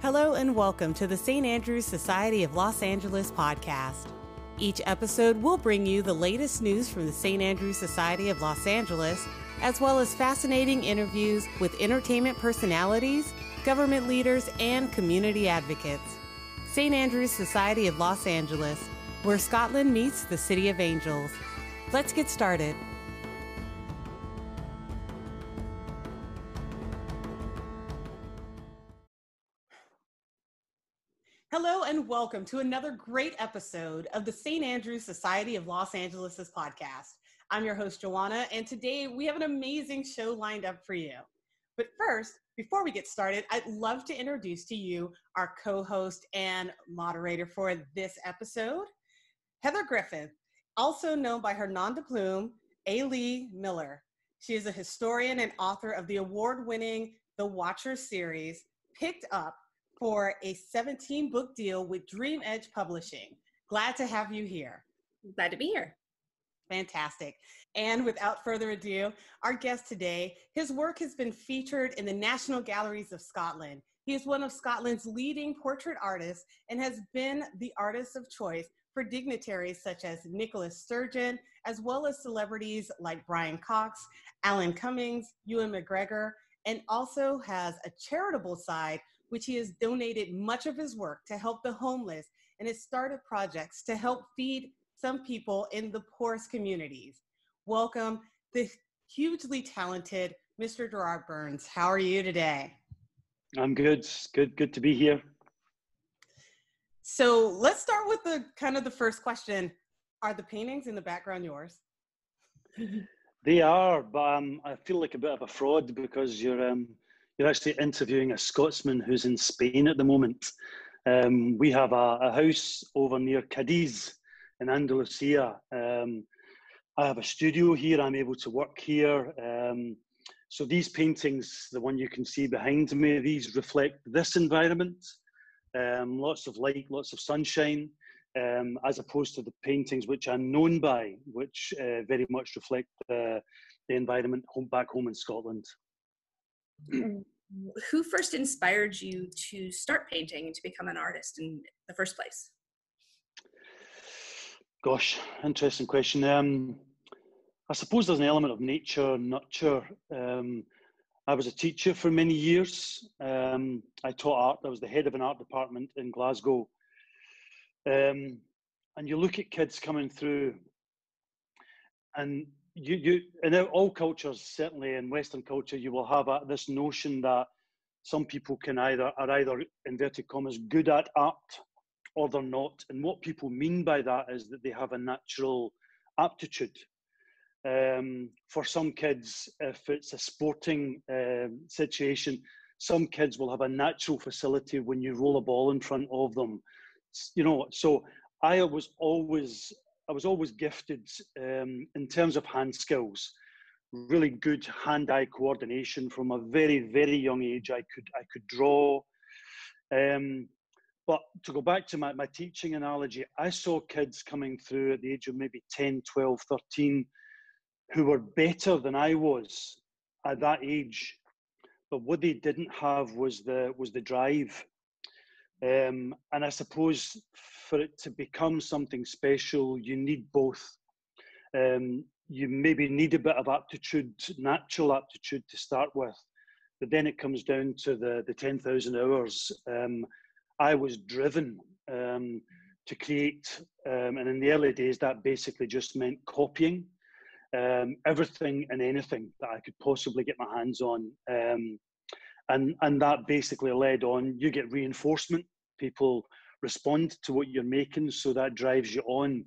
Hello and welcome to the St. Andrews Society of Los Angeles podcast. Each episode will bring you the latest news from the St. Andrews Society of Los Angeles, as well as fascinating interviews with entertainment personalities, government leaders, and community advocates. St. Andrews Society of Los Angeles, where Scotland meets the City of Angels. Let's get started. Hello and welcome to another great episode of the St. Andrews Society of Los Angeles' podcast. I'm your host, Joanna, and today we have an amazing show lined up for you. But first, before we get started, I'd love to introduce to you our co-host and moderator for this episode, Heather Griffith, also known by her nom de plume, A. Miller. She is a historian and author of the award-winning The Watcher series, picked up for a 17-book deal with Dream Edge Publishing. Glad to have you here. Glad to be here. Fantastic. And without further ado, our guest today, his work has been featured in the National Galleries of Scotland. He is one of Scotland's leading portrait artists and has been the artist of choice for dignitaries such as Nicola Sturgeon, as well as celebrities like Brian Cox, Alan Cummings, Ewan McGregor, and also has a charitable side, which he has donated much of his work to help the homeless and has started projects to help feed some people in the poorest communities. Welcome, the hugely talented Mr. Gerard Burns. How are you today? I'm good. Good to be here. So let's start with the first question. Are the paintings in the background yours? They are, but I feel like a bit of a fraud because you're actually interviewing a Scotsman who's in Spain at the moment. We have a house over near Cadiz in Andalusia. I have a studio here. I'm able to work here. So these paintings, the one you can see behind me, these reflect this environment. Lots of light, lots of sunshine, as opposed to the paintings which I'm known by, which very much reflect the environment back home in Scotland. Who first inspired you to start painting and to become an artist in the first place? Gosh, interesting question. I suppose there's an element of nature, nurture. I was a teacher for many years. I taught art. I was the head of an art department in Glasgow. And you look at kids coming through, and you in all cultures, certainly in Western culture, you will have this notion that some people are either inverted commas good at art or they're not. And what people mean by that is that they have a natural aptitude. For some kids, if it's a sporting situation, some kids will have a natural facility when you roll a ball in front of them. You know, so I was always gifted in terms of hand skills, really good hand-eye coordination from a very, very young age. I could draw. But to go back to my teaching analogy, I saw kids coming through at the age of maybe 10, 12, 13, who were better than I was at that age. But what they didn't have was the drive. And I suppose for it to become something special, you need both. You maybe need a bit of aptitude, natural aptitude to start with, but then it comes down to the 10,000 hours. I was driven to create, and in the early days, that basically just meant copying everything and anything that I could possibly get my hands on. And that basically led on, you get reinforcement, people respond to what you're making, so that drives you on.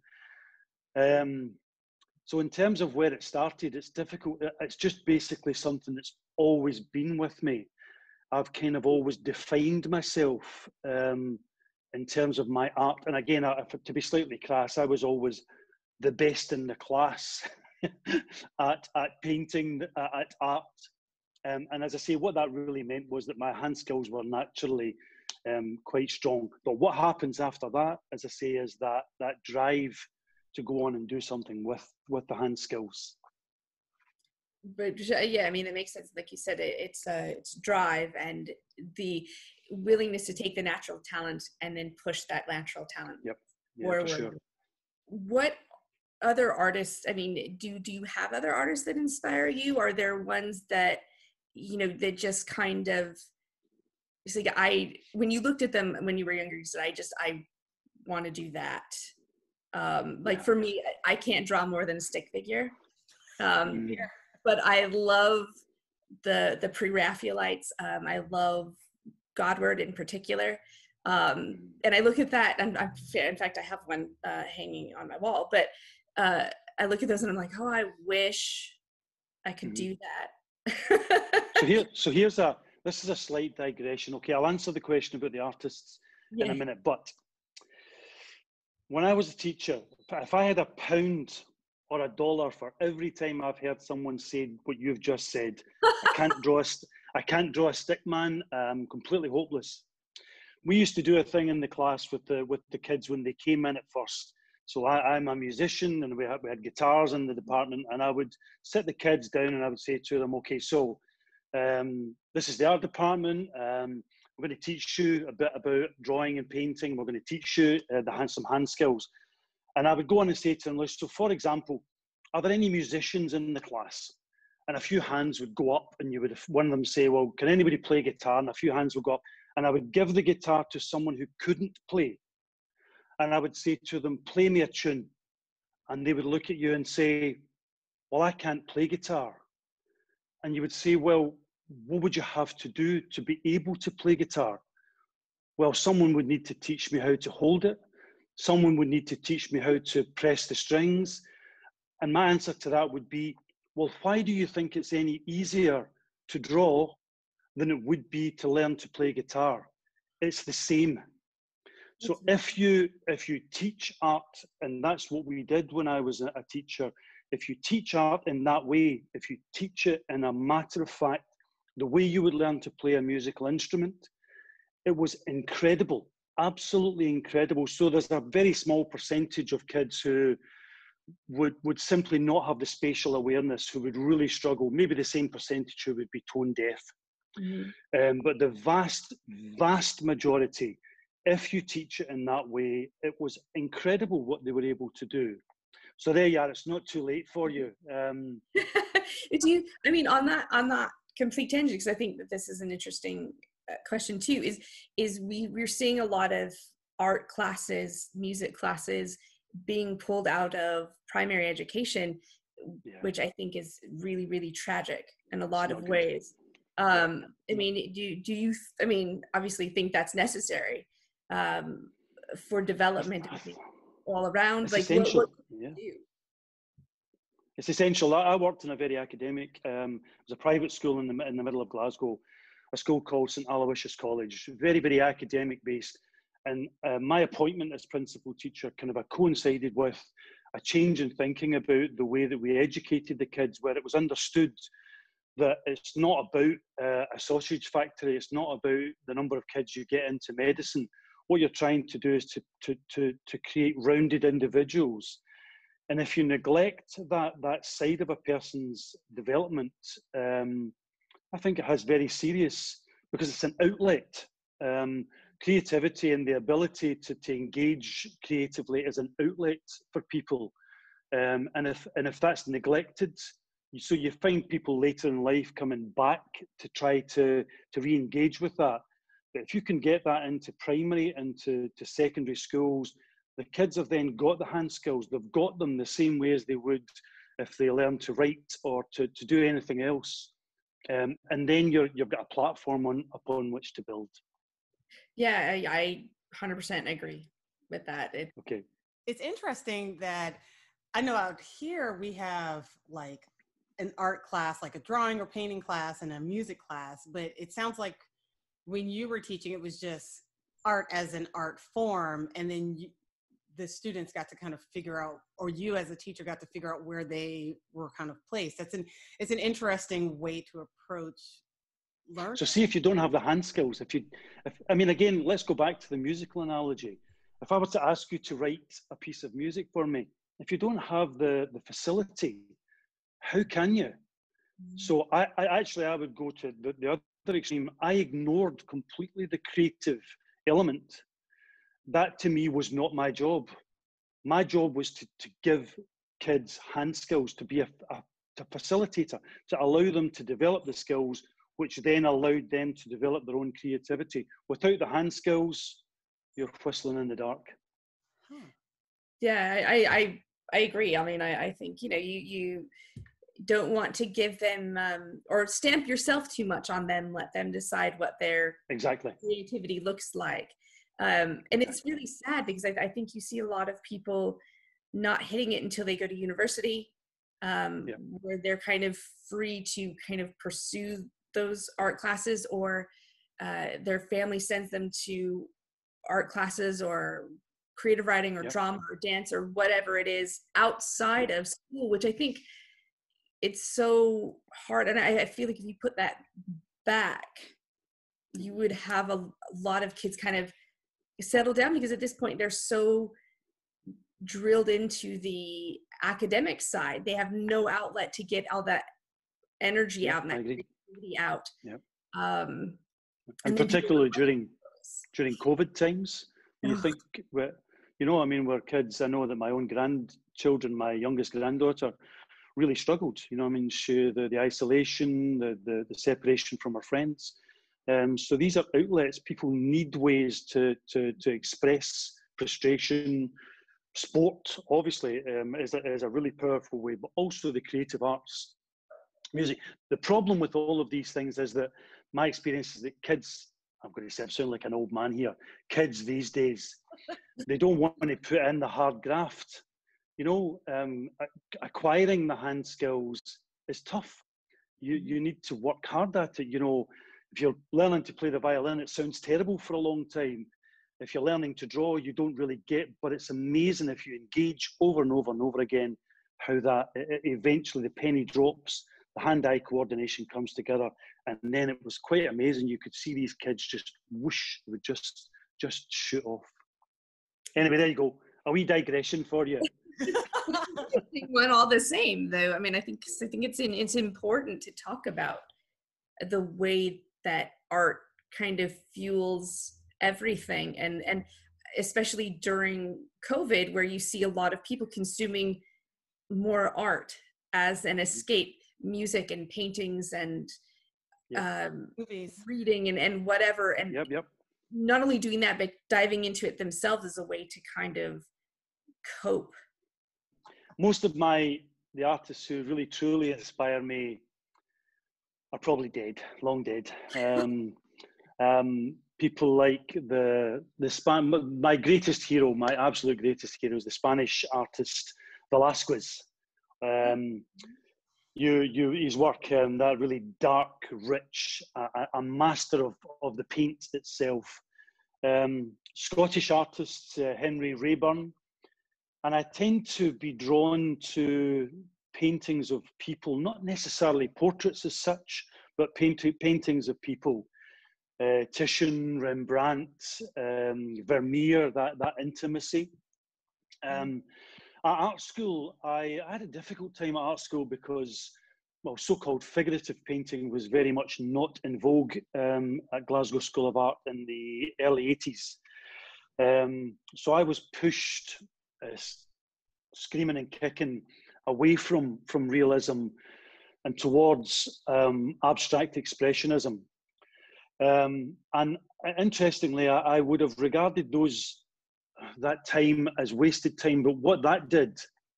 So in terms of where it started, it's difficult. It's just basically something that's always been with me. I've kind of always defined myself in terms of my art. And again, to be slightly crass, I was always the best in the class at painting, at art. And as I say, what that really meant was that my hand skills were naturally quite strong. But what happens after that, as I say, is that drive to go on and do something with the hand skills. But yeah, I mean, it makes sense. Like you said, it's drive and the willingness to take the natural talent and then push that natural talent Yep. Yeah, forward. for sure. What other artists, I mean, do you have other artists that inspire you? Are there ones that, you know, that just kind of, it's like when you looked at them when you were younger, you said, I want to do that. Like for me, I can't draw more than a stick figure. But I love the pre-Raphaelites. I love Godward in particular. And I look at that, and in fact, I have one hanging on my wall, but I look at those and I'm like, oh, I wish I could do that. This is a slight digression. Okay, I'll answer the question about the artists in a minute, but when I was a teacher, if I had £1 or $1 for every time I've heard someone say what you've just said, I can't draw a stick man, I'm completely hopeless. We used to do a thing in the class with the kids when they came in at first. So I'm a musician, and we had guitars in the department, and I would sit the kids down and I would say to them, okay, so this is the art department. We're going to teach you a bit about drawing and painting. We're going to teach you some hand skills. And I would go on and say to them, so for example, are there any musicians in the class? And a few hands would go up, and you would, one of them say, well, can anybody play guitar? And a few hands would go up, and I would give the guitar to someone who couldn't play. And I would say to them, play me a tune. And they would look at you and say, well, I can't play guitar. And you would say, well, what would you have to do to be able to play guitar? Well, someone would need to teach me how to hold it. Someone would need to teach me how to press the strings. And my answer to that would be, well, why do you think it's any easier to draw than it would be to learn to play guitar? It's the same. So if you teach art, and that's what we did when I was a teacher, if you teach art in that way, if you teach it in a matter of fact, the way you would learn to play a musical instrument, it was incredible, absolutely incredible. So there's a very small percentage of kids who would simply not have the spatial awareness, who would really struggle, maybe the same percentage who would be tone deaf. But the vast majority, if you teach it in that way, it was incredible what they were able to do. So there you are, it's not too late for you. I mean, on that complete tangent, because I think that this is an interesting question too, is we're seeing a lot of art classes, music classes being pulled out of primary education, which I think is really, really tragic in a lot of ways. I mean, do you, I mean, obviously think that's necessary for development all around? It's like essential. what can you do? It's essential. I worked in a very academic, it was a private school in the middle of Glasgow, a school called St Aloysius College, very, very academic based. And my appointment as principal teacher kind of coincided with a change in thinking about the way that we educated the kids, where it was understood that it's not about a sausage factory, it's not about the number of kids you get into medicine. What you're trying to do is to create rounded individuals. And if you neglect that side of a person's development, I think it has very serious, because it's an outlet. Creativity and the ability to engage creatively is an outlet for people. And if that's neglected, so you find people later in life coming back to try to re-engage with that. But if you can get that into primary and to secondary schools, the kids have then got the hand skills. They've got them the same way as they would if they learn to write or to do anything else. And then you've got a platform upon which to build. Yeah, I 100% agree with that. Okay. It's interesting that I know out here we have like an art class, like a drawing or painting class, and a music class, but it sounds like when you were teaching, it was just art as an art form, and then the students got to kind of figure out, or you as a teacher got to figure out where they were kind of placed. It's an interesting way to approach learning. So see, if you don't have the hand skills, I mean, again, let's go back to the musical analogy. If I were to ask you to write a piece of music for me, if you don't have the facility, how can you? So I would go to the other extreme. I ignored completely the creative element. That to me was not my job. My job was to give kids hand skills, to be a facilitator, to allow them to develop the skills, which then allowed them to develop their own creativity. Without the hand skills, you're whistling in the dark. Yeah, I agree. I mean, I think, you know, you don't want to give them or stamp yourself too much on them. Let them decide what their creativity looks like. And it's really sad because I think you see a lot of people not hitting it until they go to university, where they're kind of free to kind of pursue those art classes, or their family sends them to art classes or creative writing or drama or dance or whatever it is outside of school, which I think it's so hard. And I feel like if you put that back, you would have a lot of kids kind of settle down, because at this point they're so drilled into the academic side. They have no outlet to get all that energy out and that creativity out. And particularly during COVID times, you think, you know, I mean, we're kids. I know that my own grandchildren, my youngest granddaughter, really struggled. You know, I mean, the isolation, the separation from her friends. So these are outlets. People need ways to express frustration. Sport, obviously, is a really powerful way, but also the creative arts, music. The problem with all of these things is that my experience is that kids, I'm going to say I sound like an old man here, kids these days, they don't want to put in the hard graft. You know, acquiring the hand skills is tough. You need to work hard at it. You know, if you're learning to play the violin, it sounds terrible for a long time. If you're learning to draw, you don't really get, but it's amazing if you engage over and over and over again, how that eventually the penny drops, the hand-eye coordination comes together, and then it was quite amazing. You could see these kids just whoosh, they would just shoot off. Anyway, there you go. A wee digression for you. They went all the same, though. I mean, I think it's important to talk about the way that art kind of fuels everything, and especially during COVID, where you see a lot of people consuming more art as an escape, music and paintings and movies, reading and whatever, and not only doing that, but diving into it themselves as a way to kind of cope. Most of the artists who really truly inspire me are probably dead, long dead. People like my greatest hero, my absolute greatest hero, is the Spanish artist Velázquez. His work, that really dark, rich, a master of the paint itself. Scottish artist Henry Raeburn, and I tend to be drawn to paintings of people, not necessarily portraits as such, but paintings of people. Titian, Rembrandt, Vermeer, that intimacy. At art school, I had a difficult time at art school because, well, so-called figurative painting was very much not in vogue at Glasgow School of Art in the early 80s. So I was pushed, screaming and kicking, away from realism and towards abstract expressionism. And interestingly, I would have regarded that time as wasted time, but what that did,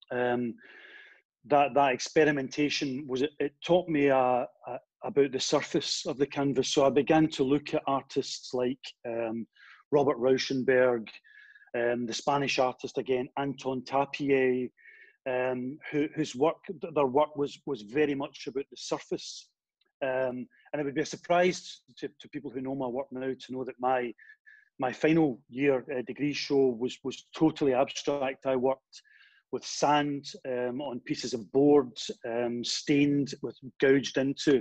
that experimentation, was it taught me about the surface of the canvas. So I began to look at artists like Robert Rauschenberg, the Spanish artist again, Anton Tapier, whose work, their work was very much about the surface. And it would be a surprise to people who know my work now to know that my final year degree show was totally abstract. I worked with sand on pieces of board, stained with gouged into.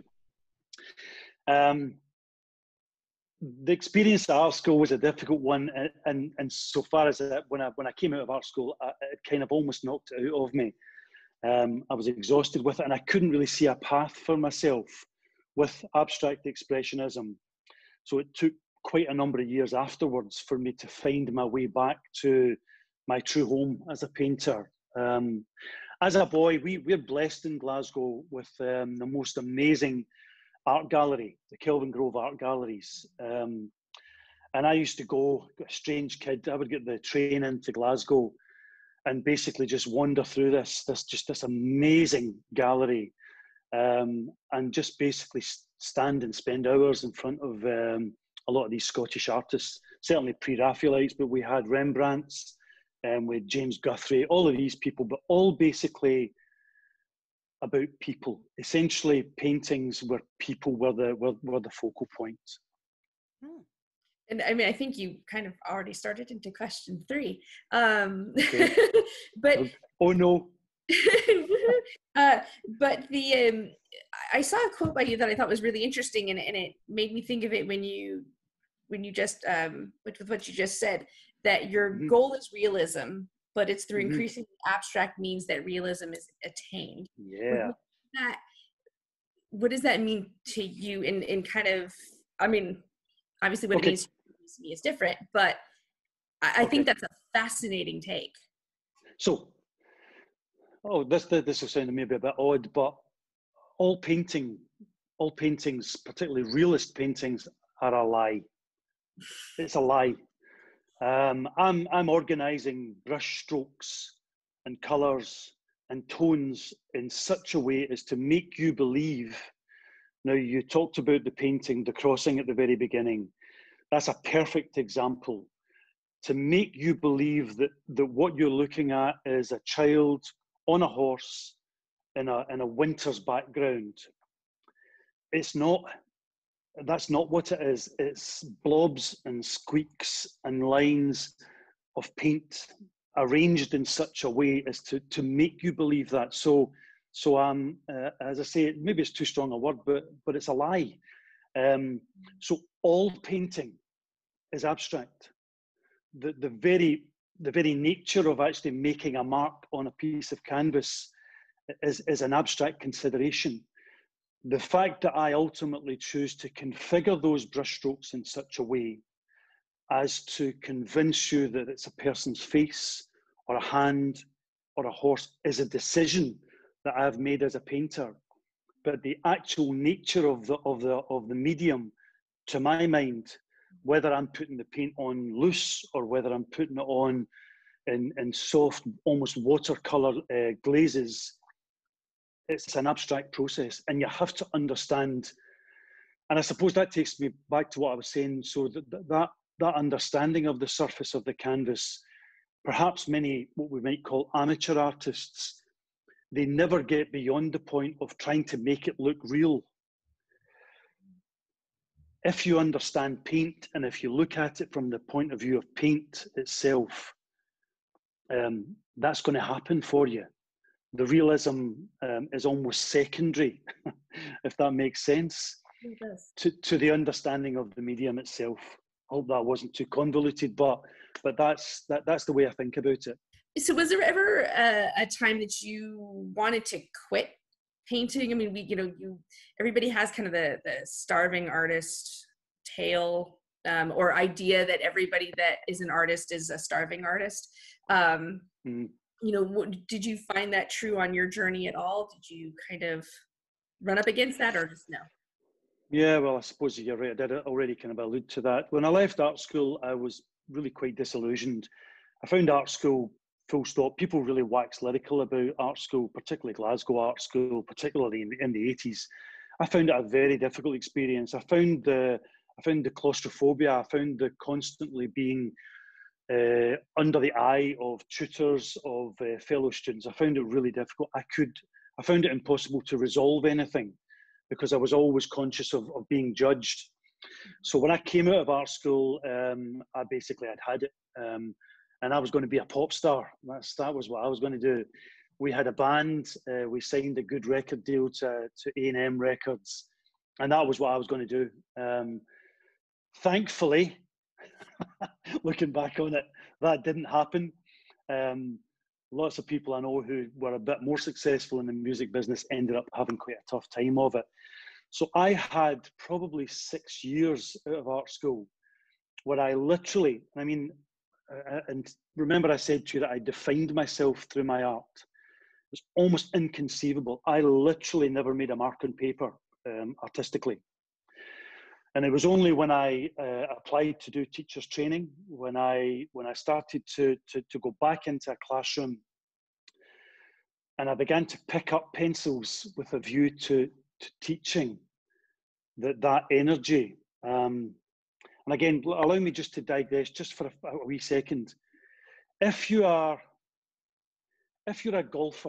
The experience at art school was a difficult one, and so far as when I came out of art school, it kind of almost knocked it out of me. I was exhausted with it, and I couldn't really see a path for myself with abstract expressionism. So it took quite a number of years afterwards for me to find my way back to my true home as a painter. As a boy, we're blessed in Glasgow with the most amazing art gallery, the Kelvin Grove Art Galleries. And I used to go, a strange kid, I would get the train into Glasgow and basically just wander through this amazing gallery, and just basically stand and spend hours in front of a lot of these Scottish artists, certainly pre-Raphaelites, but we had Rembrandts, with James Guthrie, all of these people, but all basically about people. Essentially, paintings where people were the focal point. And I mean, I think you kind of already started into question 3. Okay. But oh no. But the I saw a quote by you that I thought was really interesting, and it made me think of it when you just with what you just said, that your goal is realism, but it's through increasingly abstract means that realism is attained. Yeah. What does that mean to you in kind of, I mean, obviously what it means to me is different, but I think that's a fascinating take. So, this will sound maybe a bit odd, but all paintings, particularly realist paintings, are a lie. It's a lie. I'm organising brush strokes and colours and tones in such a way as to make you believe. Now, you talked about the painting, the crossing at the very beginning. That's a perfect example. To make you believe that what you're looking at is a child on a horse in a winter's background. It's not. That's not what it is. It's blobs and squeaks and lines of paint arranged in such a way as to make you believe that. So as I say, maybe it's too strong a word, but it's a lie. So all painting is abstract. The very nature of actually making a mark on a piece of canvas is an abstract consideration. The fact that I ultimately choose to configure those brushstrokes in such a way as to convince you that it's a person's face or a hand or a horse is a decision that I've made as a painter. But the actual nature of the medium, to my mind, whether I'm putting the paint on loose or whether I'm putting it on in soft, almost watercolor glazes, it's an abstract process, and you have to understand. And I suppose that takes me back to what I was saying. So that understanding of the surface of the canvas, perhaps many what we might call amateur artists, they never get beyond the point of trying to make it look real. If you understand paint, and if you look at it from the point of view of paint itself, that's going to happen for you. The realism is almost secondary, if that makes sense, to the understanding of the medium itself. I hope that wasn't too convoluted, but that's the way I think about it. So was there ever a time that you wanted to quit painting? I mean, everybody has kind of the starving artist tale, or idea that everybody that is an artist is a starving artist. Did you find that true on your journey at all? Did you kind of run up against that, or just no? Yeah, well, I suppose you're right. I did already kind of allude to that. When I left art school, I was really quite disillusioned. I found art school, full stop. People really wax lyrical about art school, particularly Glasgow Art School, particularly in the 80s. I found it a very difficult experience. I found the claustrophobia. I found the constantly being under the eye of tutors, of fellow students. I found it really difficult. I found it impossible to resolve anything because I was always conscious of being judged. So when I came out of art school, I basically had it. And I was going to be a pop star. That was what I was going to do. We had a band. We signed a good record deal to A&M Records. And that was what I was going to do. Thankfully, looking back on it, that didn't happen. lots of people I know who were a bit more successful in the music business ended up having quite a tough time of it. So I had probably 6 years out of art school where I literally, and remember I said to you that I defined myself through my art. It's almost inconceivable. I literally never made a mark on paper artistically. And it was only when I applied to do teachers training, when I started to go back into a classroom, and I began to pick up pencils with a view to teaching, that energy. And again, allow me just to digress just for a wee second. If you're a golfer,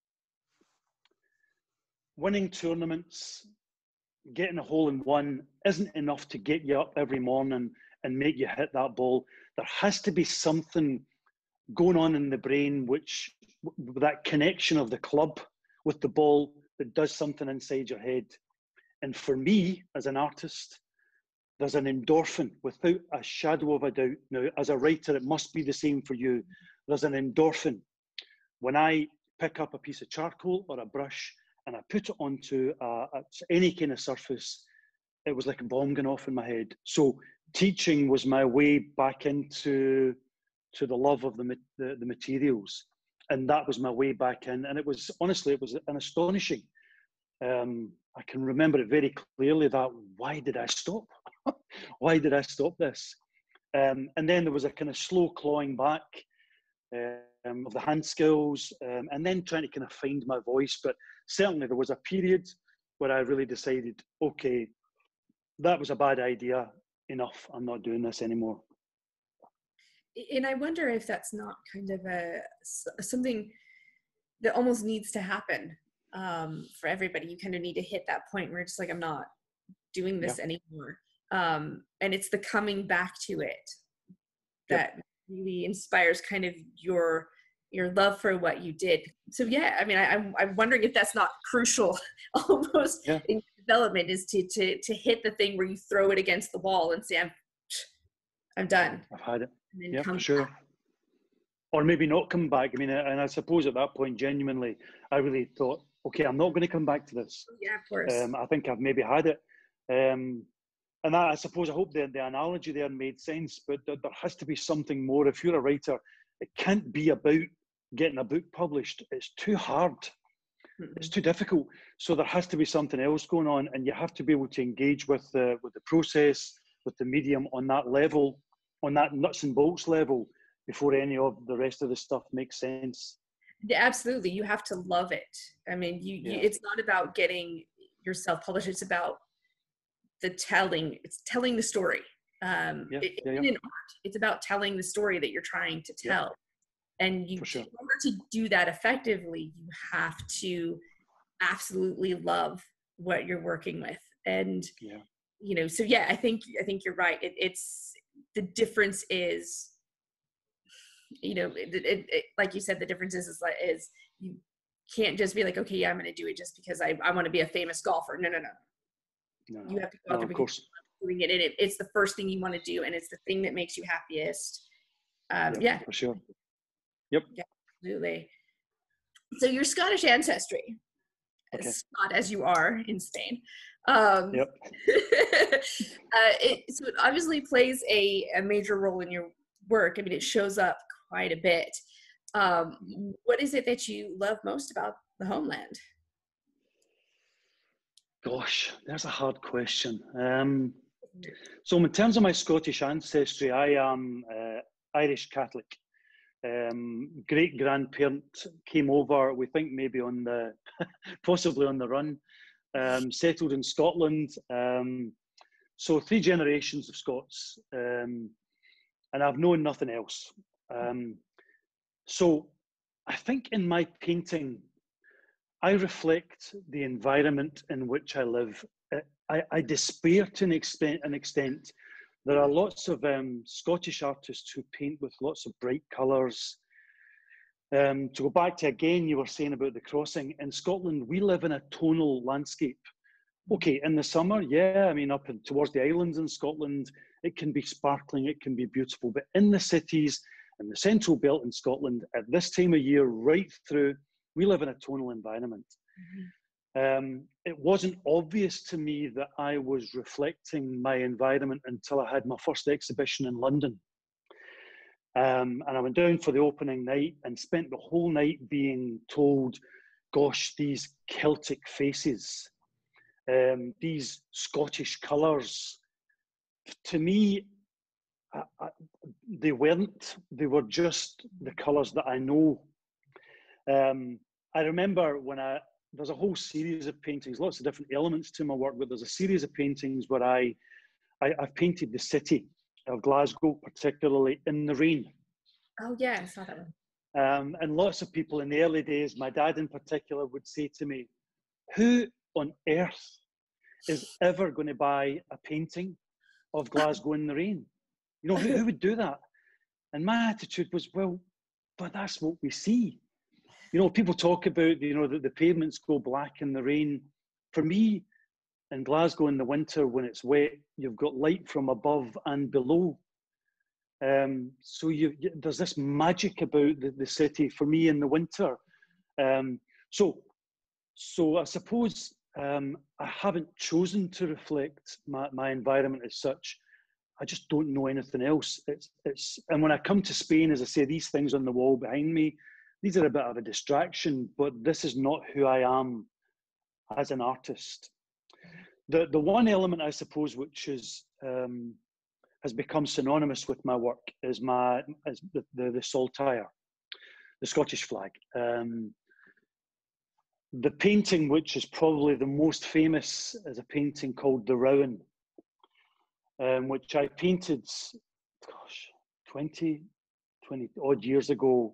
winning tournaments, getting a hole in one isn't enough to get you up every morning and make you hit that ball. There has to be something going on in the brain, which that connection of the club with the ball that does something inside your head. And for me, as an artist, there's an endorphin without a shadow of a doubt. Now, as a writer, it must be the same for you. There's an endorphin. When I pick up a piece of charcoal or a brush and I put it onto any kind of surface, it was like a bomb going off in my head. So teaching was my way back into the love of the materials. And that was my way back in. And it was, honestly, it was an astonishing. I can remember it very clearly that, why did I stop? Why did I stop this? And then there was a kind of slow clawing back of the hand skills, and then trying to kind of find my voice. But certainly there was a period where I really decided, okay, that was a bad idea. Enough. I'm not doing this anymore. And I wonder if that's not kind of something that almost needs to happen for everybody. You kind of need to hit that point where it's like, I'm not doing this anymore. And it's the coming back to it that really inspires kind of your love for what you did. So yeah, I mean, I'm wondering if that's not crucial almost in development, is to hit the thing where you throw it against the wall and say, I'm done. I've had it. Yeah, for sure. Back. Or maybe not come back. I mean, and I suppose at that point, genuinely, I really thought, okay, I'm not going to come back to this. Yeah, of course. I think I've maybe had it. And that, I suppose, I hope the analogy there made sense, but there has to be something more. If you're a writer, it can't be about getting a book published. It's too hard. Mm-hmm. It's too difficult. So there has to be something else going on, and you have to be able to engage with the process, with the medium on that level, on that nuts and bolts level, before any of the rest of the stuff makes sense. Yeah, absolutely. You have to love it. I mean, it's not about getting yourself published. It's about it's telling the story. In art, it's about telling the story that you're trying to tell. And in order to do that effectively, you have to absolutely love what you're working with. And, so yeah, I think you're right. It's the difference is, like you said, the difference is you can't just be like, okay, yeah, I'm going to do it just because I want to be a famous golfer. No. You have to go out there because you're doing it, and it's the first thing you want to do, and it's the thing that makes you happiest. For sure. Yep. Yeah, absolutely. So your Scottish ancestry, as Scot as you are in Spain, so it obviously plays a major role in your work. I mean, it shows up quite a bit. What is it that you love most about the homeland? Gosh, there's a hard question. So in terms of my Scottish ancestry, I am Irish Catholic. Great grandparent came over, we think maybe possibly on the run, settled in Scotland. So 3 generations of Scots, and I've known nothing else. So I think in my painting, I reflect the environment in which I live. I despair to an extent. There are lots of Scottish artists who paint with lots of bright colours. To go back to, again, you were saying about the crossing. In Scotland, we live in a tonal landscape. Okay, in the summer, I mean, up towards the islands in Scotland, it can be sparkling, it can be beautiful. But in the cities, in the central belt in Scotland at this time of year, right through, we live in a tonal environment. It wasn't obvious to me that I was reflecting my environment until I had my first exhibition in London. And I went down for the opening night and spent the whole night being told, gosh, these Celtic faces, these Scottish colours, to me, they weren't. They were just the colours that I know. I remember when there's a whole series of paintings, lots of different elements to my work, but there's a series of paintings where I've painted the city of Glasgow, particularly in the rain. Oh yeah, I saw that one. And lots of people in the early days, my dad in particular, would say to me, who on earth is ever going to buy a painting of Glasgow in the rain? You know, who would do that? And my attitude was, well, but that's what we see. You know, people talk about, you know, that the pavements go black in the rain. For me, in Glasgow in the winter, when it's wet, you've got light from above and below. So there's this magic about the city for me in the winter. So I suppose I haven't chosen to reflect my environment as such. I just don't know anything else. And when I come to Spain, as I say, these things on the wall behind me, these are a bit of a distraction, but this is not who I am as an artist. The one element, I suppose, which is has become synonymous with my work is the saltire, the Scottish flag. The painting, which is probably the most famous, is a painting called The Rowan, which I painted, 20 odd years ago.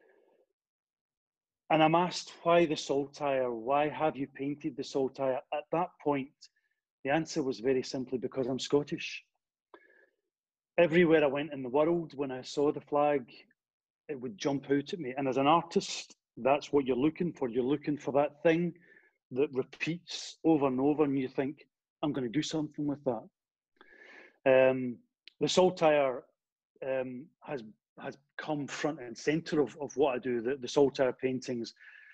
And I'm asked, why the saltire? Why have you painted the saltire? At that point, the answer was very simply because I'm Scottish. Everywhere I went in the world, when I saw the flag, it would jump out at me. And as an artist, that's what you're looking for. You're looking for that thing that repeats over and over, and you think, I'm going to do something with that. The saltire has come front and centre of what I do. The saltire paintings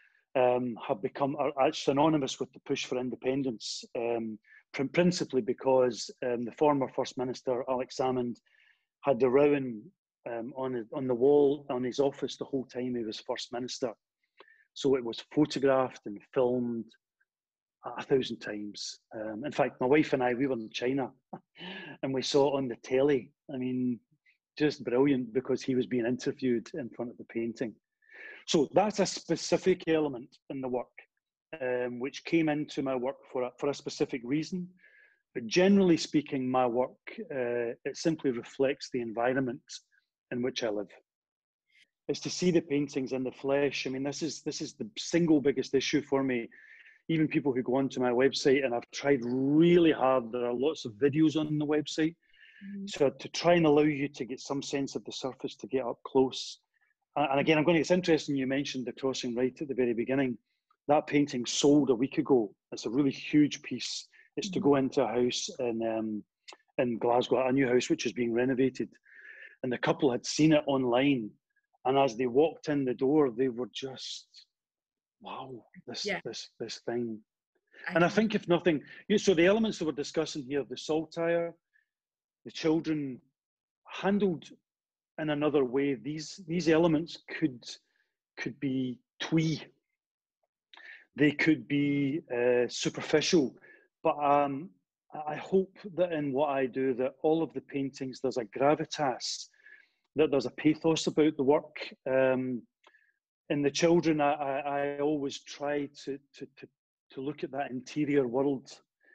are synonymous with the push for independence, principally because the former First Minister, Alex Salmond, had the Rowan on the wall on his office the whole time he was First Minister. So it was photographed and filmed 1,000 times. In fact, my wife and I, we were in China and we saw it on the telly. I mean, just brilliant, because he was being interviewed in front of the painting. So that's a specific element in the work, which came into my work for a specific reason. But generally speaking, my work, it simply reflects the environment in which I live. It's to see the paintings in the flesh. I mean, this is the single biggest issue for me. Even people who go onto my website, and I've tried really hard, there are lots of videos on the website, so to try and allow you to get some sense of the surface, to get up close. And again, it's interesting you mentioned The Crossing right at the very beginning. That painting sold a week ago. It's a really huge piece. It's to go into a house in Glasgow, a new house which is being renovated. And the couple had seen it online. And as they walked in the door, they were just, wow, this thing. And I think if nothing, so the elements that we're discussing here, the saltire, the children handled in another way, these elements could be twee. They could be superficial. But I hope that in what I do, that all of the paintings, there's a gravitas, that there's a pathos about the work. In the children, I always try to look at that interior world.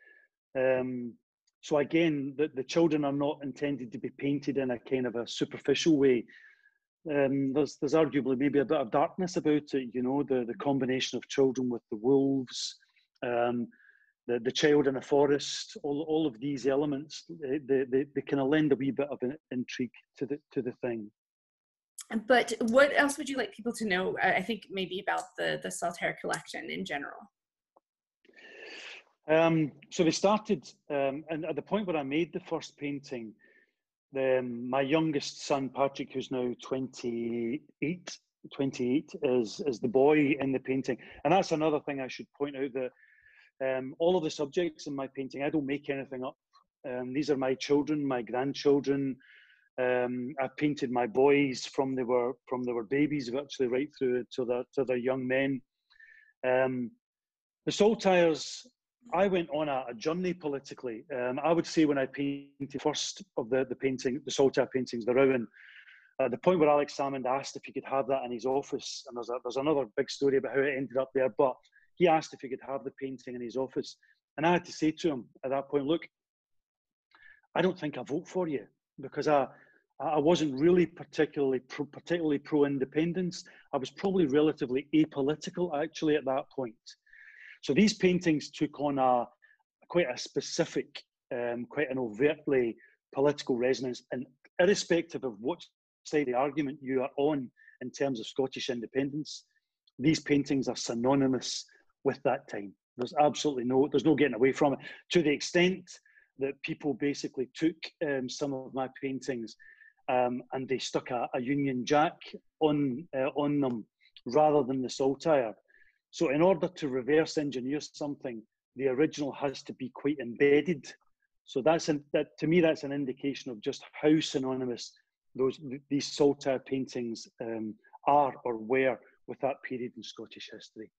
So again, the children are not intended to be painted in a kind of a superficial way. There's arguably maybe a bit of darkness about it, you know, the combination of children with the wolves, the child in a forest, all of these elements, they kind of lend a wee bit of an intrigue to the thing. But what else would you like people to know, I think maybe about the Saltire collection in general? So they started, and at the point where I made the first painting, my youngest son, Patrick, who's now 28, is the boy in the painting. And that's another thing I should point out, that all of the subjects in my painting, I don't make anything up. These are my children, my grandchildren. I've painted my boys from they were babies, virtually right through to they're young men. The Saltires, I went on a journey politically. I would say when I painted first of the painting, the Saltire paintings, the Rowan, the point where Alex Salmond asked if he could have that in his office, and there's another big story about how it ended up there, but he asked if he could have the painting in his office. And I had to say to him at that point, look, I don't think I vote for you, because I wasn't really particularly pro-independence. I was probably relatively apolitical, actually, at that point. So these paintings took on quite a specific, quite an overtly political resonance, and irrespective of what side of the argument you are on in terms of Scottish independence, these paintings are synonymous with that time. There's absolutely there's no getting away from it. To the extent that people basically took some of my paintings and they stuck a Union Jack on them rather than the Saltire. So in order to reverse engineer something, the original has to be quite embedded. So to me, that's an indication of just how synonymous these Saltire paintings are or were with that period in Scottish history.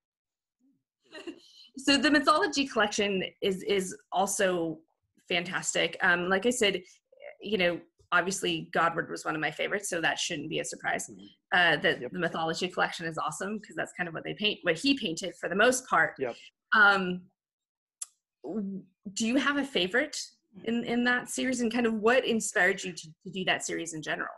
So the mythology collection is also fantastic. Like I said, obviously Godward was one of my favorites, so that shouldn't be a surprise. The mythology collection is awesome, because that's kind of what he painted for the most part. Yep. Do you have a favorite in that series, and kind of what inspired you to do that series in general?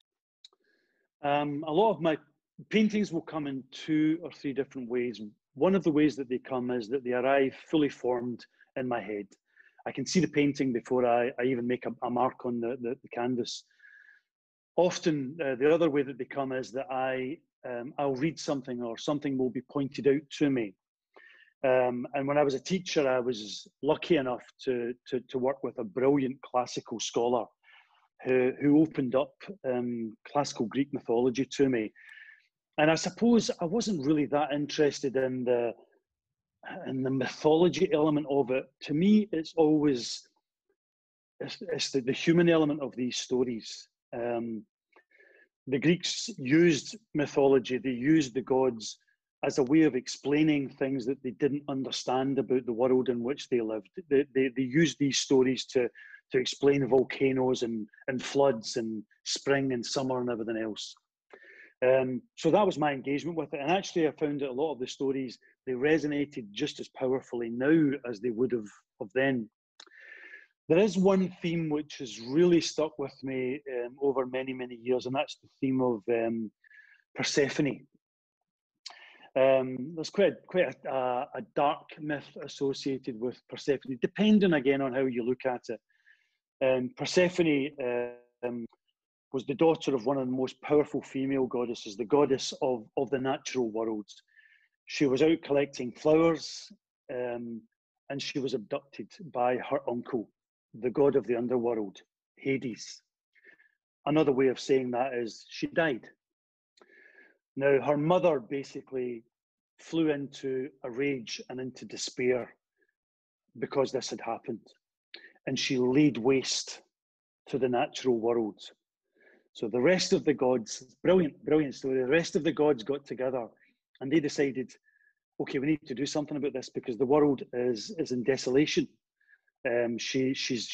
A lot of my paintings will come in 2 or 3 different ways. One of the ways that they come is that they arrive fully formed in my head. I can see the painting before I even make a mark on the canvas. Often, the other way that they come is that I'll read something, or something will be pointed out to me. And when I was a teacher, I was lucky enough to work with a brilliant classical scholar who opened up classical Greek mythology to me. And I suppose I wasn't really that interested in the mythology element of it. To me, it's always the human element of these stories. The Greeks used mythology, they used the gods as a way of explaining things that they didn't understand about the world in which they lived. They used these stories to explain volcanoes and floods and spring and summer and everything else. So that was my engagement with it. And actually, I found that a lot of the stories, they resonated just as powerfully now as they would have then. There is one theme which has really stuck with me over many, many years, and that's the theme of Persephone. There's quite a dark myth associated with Persephone, depending again on how you look at it. Persephone was the daughter of one of the most powerful female goddesses, the goddess of the natural world. She was out collecting flowers, and she was abducted by her uncle, the god of the underworld, Hades. Another way of saying that is she died. Now, her mother basically flew into a rage and into despair because this had happened, and she laid waste to the natural world. So the rest of the gods, brilliant story, the rest of the gods got together and they decided, okay, we need to do something about this because the world is in desolation. The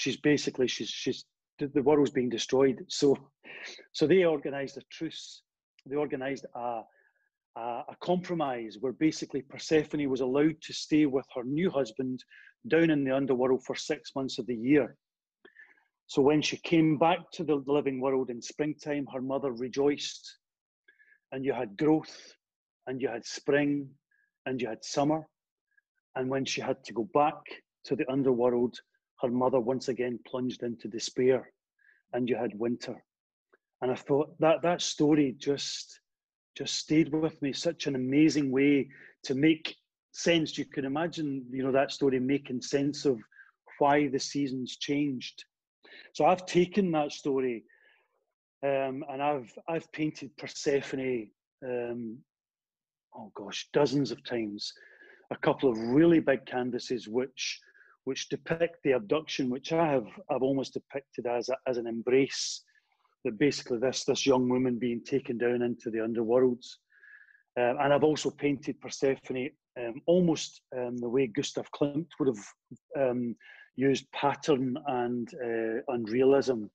world's being destroyed. So they organized a truce. They organized a compromise where basically Persephone was allowed to stay with her new husband down in the underworld for 6 months of the year. So when she came back to the living world in springtime, her mother rejoiced. And you had growth, and you had spring, and you had summer. And when she had to go back to the underworld, her mother once again plunged into despair, and you had winter. And I thought that story just stayed with me, such an amazing way to make sense. You can imagine, that story making sense of why the seasons changed. So I've taken that story and I've painted Persephone, oh gosh, dozens of times. A couple of really big canvases which depict the abduction, which I've almost depicted as an embrace, that basically this young woman being taken down into the underworlds. And I've also painted Persephone almost the way Gustav Klimt would have used pattern and realism.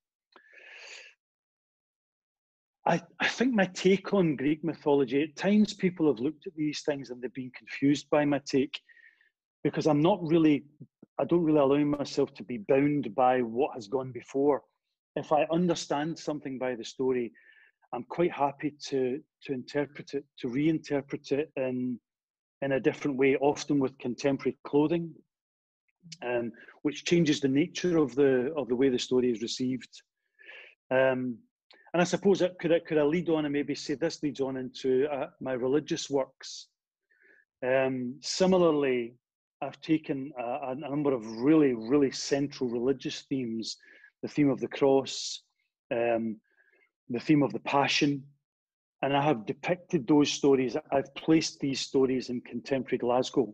I think my take on Greek mythology, at times people have looked at these things and they've been confused by my take, because I don't really allow myself to be bound by what has gone before. If I understand something by the story, I'm quite happy to interpret it, to reinterpret it in a different way, often with contemporary clothing, which changes the nature of the way the story is received. And I suppose could I lead on and maybe say this leads on into my religious works. Similarly, I've taken a number of really, really central religious themes: the theme of the cross, the theme of the Passion, and I have depicted those stories. I've placed these stories in contemporary Glasgow.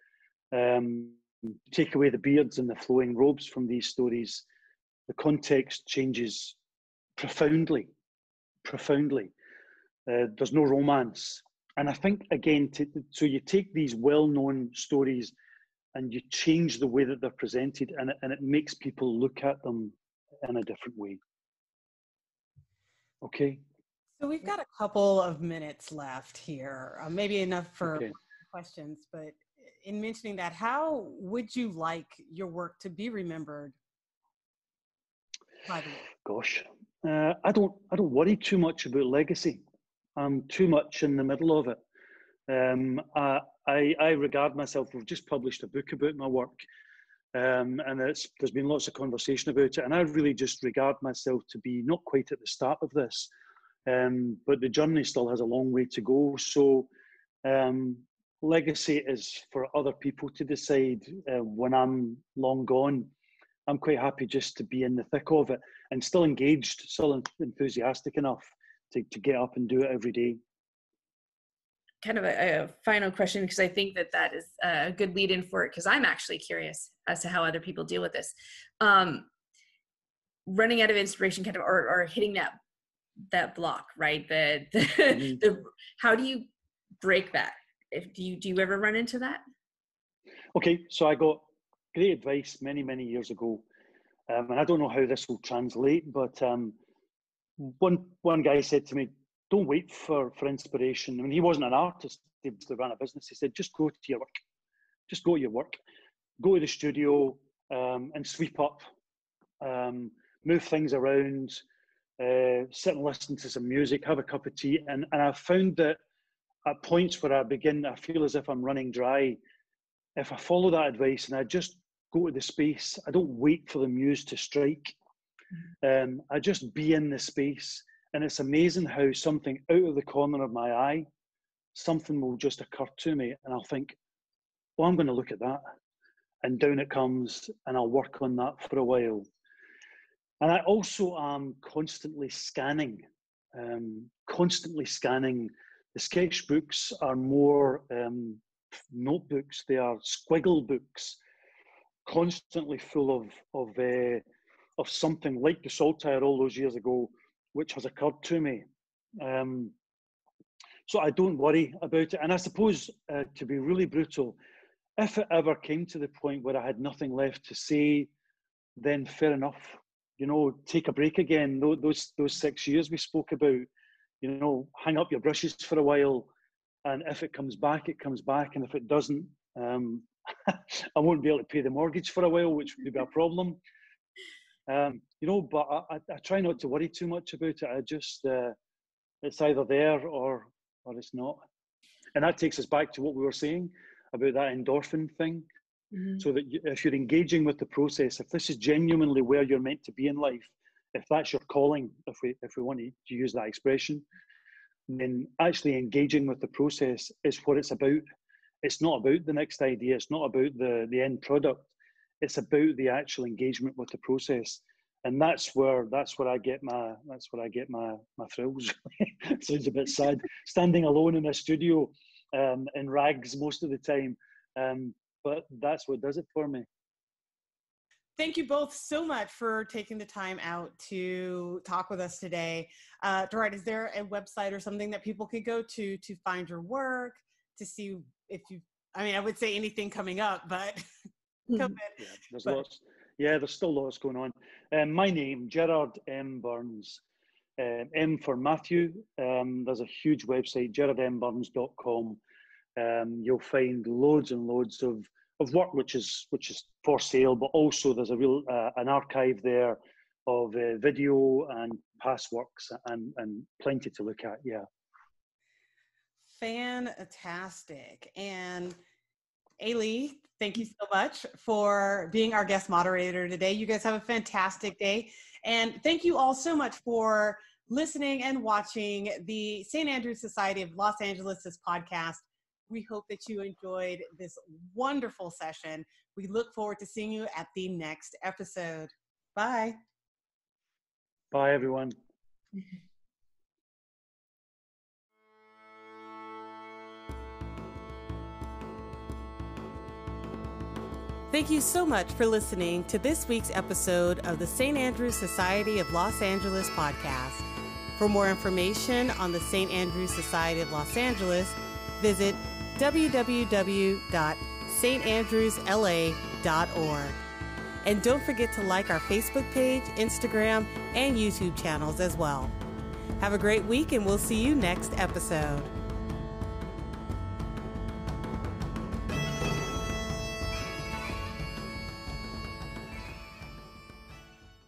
Take away the beards and the flowing robes from these stories, the context changes profoundly. There's no romance. And I think, again, so you take these well-known stories and you change the way that they're presented, and it makes people look at them in a different way. Okay? So we've got a couple of minutes left here, maybe enough for questions, but in mentioning that, how would you like your work to be remembered by the world? Gosh, I don't worry too much about legacy. I'm too much in the middle of it. I regard myself, we've just published a book about my work, and there's been lots of conversation about it, and I really just regard myself to be not quite at the start of this, but the journey still has a long way to go. So legacy is for other people to decide when I'm long gone. I'm quite happy just to be in the thick of it and still engaged, still enthusiastic enough to get up and do it every day. Kind of a final question, because I think that is a good lead in for it, because I'm actually curious as to how other people deal with this. Running out of inspiration, kind of, or hitting that block, right? How do you break that? Do you ever run into that? Okay, so I got great advice many years ago, and I don't know how this will translate, but one guy said to me, don't wait for inspiration. I mean, he wasn't an artist, he ran a business. He said, just go to your work. Just go to your work. Go to the studio and sweep up, move things around, sit and listen to some music, have a cup of tea. And I've found that at points where I feel as if I'm running dry, if I follow that advice and I just go to the space, I don't wait for the muse to strike. I just be in the space. And it's amazing how something out of the corner of my eye, something will just occur to me and I'll think, well, I'm going to look at that. And down it comes, and I'll work on that for a while. And I also am constantly scanning. The sketchbooks are more notebooks. They are squiggle books, constantly full of something like the Saltire all those years ago, which has occurred to me. So I don't worry about it. And I suppose, to be really brutal, if it ever came to the point where I had nothing left to say, then fair enough. Take a break again. Those 6 years we spoke about, hang up your brushes for a while. And if it comes back, it comes back. And if it doesn't, I won't be able to pay the mortgage for a while, which would be a problem. But I try not to worry too much about it. I just, it's either there or it's not. And that takes us back to what we were saying about that endorphin thing. Mm-hmm. So that if you're engaging with the process, if this is genuinely where you're meant to be in life, if that's your calling, if we want to use that expression, then actually engaging with the process is what it's about. It's not about the next idea. It's not about the end product. It's about the actual engagement with the process. and that's where I get my thrills. Sounds a bit sad, standing alone in a studio in rags most of the time, but that's what does it for me. Thank you both so much for taking the time out to talk with us today. Gerard, is there a website or something that people could go to find your work, to see if you, I mean, I would say anything coming up, but COVID. Yeah, there's still lots going on. My name, Gerard M. Burns. M for Matthew. There's a huge website, gerardmburns.com. You'll find loads and loads of work which is for sale, but also there's a real an archive there of video and past works and plenty to look at. Yeah. Fantastic. And Ailey, thank you so much for being our guest moderator today. You guys have a fantastic day. And thank you all so much for listening and watching the St. Andrew's Society of Los Angeles' podcast. We hope that you enjoyed this wonderful session. We look forward to seeing you at the next episode. Bye. Bye, everyone. Thank you so much for listening to this week's episode of the St. Andrew's Society of Los Angeles podcast. For more information on the St. Andrew's Society of Los Angeles, visit www.standrewsla.org. And don't forget to like our Facebook page, Instagram, and YouTube channels as well. Have a great week, and we'll see you next episode.